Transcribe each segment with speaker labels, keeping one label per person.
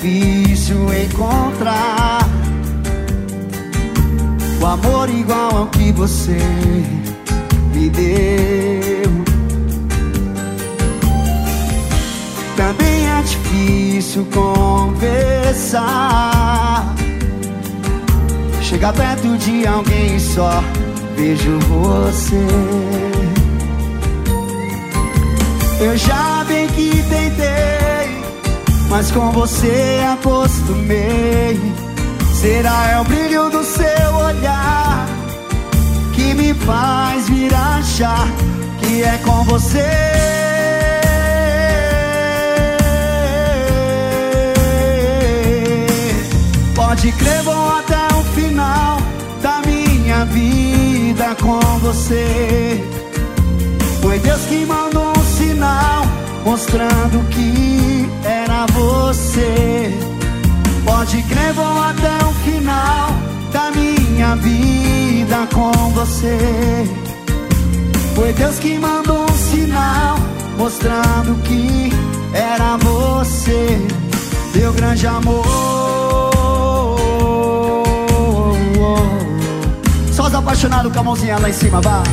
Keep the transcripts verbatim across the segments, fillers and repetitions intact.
Speaker 1: difícil encontrar o amor igual ao que você me deu. Também é difícil conversar, chegar perto de alguém e só vejo você. Eu já bem que tentei, mas com você acostumei. Será é o brilho do seu olhar que me faz vir achar que é com você. Pode crer, vou até o final da minha vida com você. Foi Deus que mandou um sinal mostrando que era você. Pode crer, vou até o final da minha vida com você. Foi Deus que mandou um sinal mostrando que era você. Meu grande amor. Só os apaixonados com a mãozinha lá em cima, vai.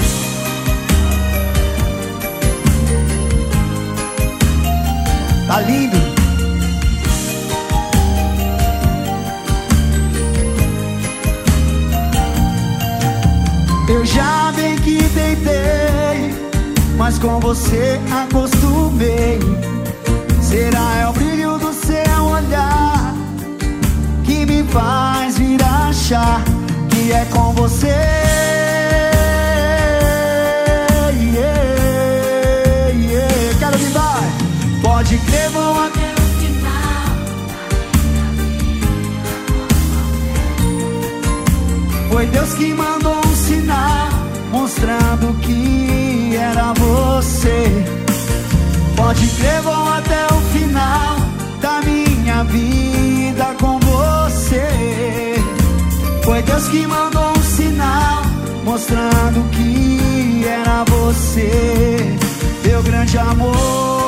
Speaker 1: Tá lindo. Eu já bem que tentei, mas com você acostumei. Será é o brilho do seu olhar que me faz vir achar que é com você. Yeah, yeah. Quero me dar. Pode crer, vou até o final. Foi Deus que mandou um sinal mostrando que era você. Pode crer, vou até o final da minha vida com você. Foi Deus que mandou um sinal mostrando que era você, meu grande amor.